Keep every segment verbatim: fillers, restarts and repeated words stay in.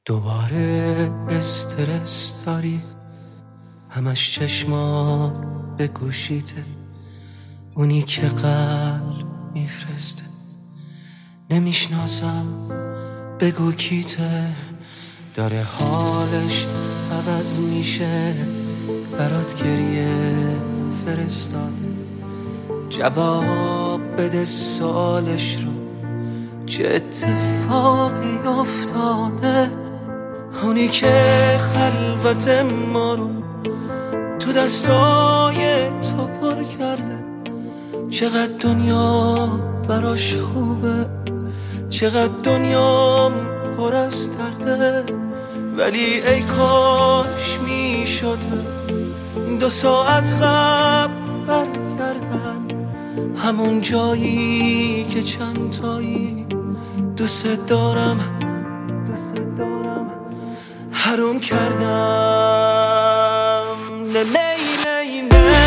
دوباره استرس داری، همش چشمات به گوشیته، اونی که قلب میفرسته. نمیشناسم بگو کیته، داره حالش عوض میشه، برات گریه فرستاده. جواب بده سالش رو، چه اتفاقی افتاده. اونی که خلوت ما رو تو دستای تو پر کرده. چقدر دنیا براش خوبه، چقدر دنیا پر از درده. ولی ای کاش میشد دو ساعت قبل برگردم، همون جایی که چند تایی دوست دارم حروم کردم. نه نه نه نه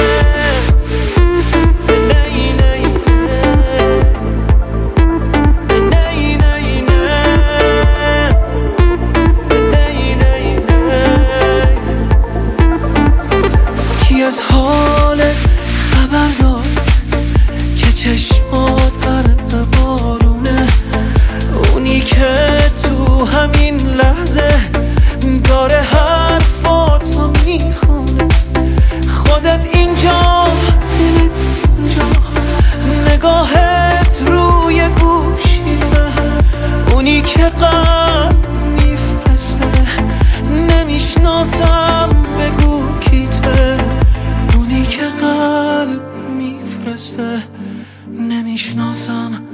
از حالت خبر دار که چشمات غرق بارونه. اونی که تو همین لحظه داره حرفاتو میخونه. خودت اینجا دلت اونجا، نگاهت روی گوشیته. اونی که قلب میفرسته، نمیشناسم بگو کیته. اونی که قلب میفرسته، نمیشناسم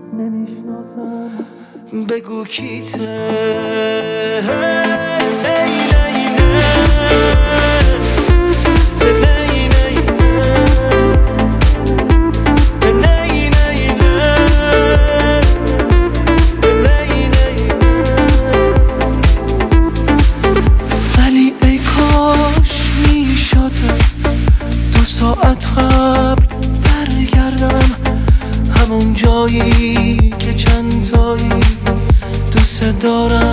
بگو کیته. ولی ای کاش میشد دو ساعت قبل برگردم، همون جایی که چند تایی دوست دارم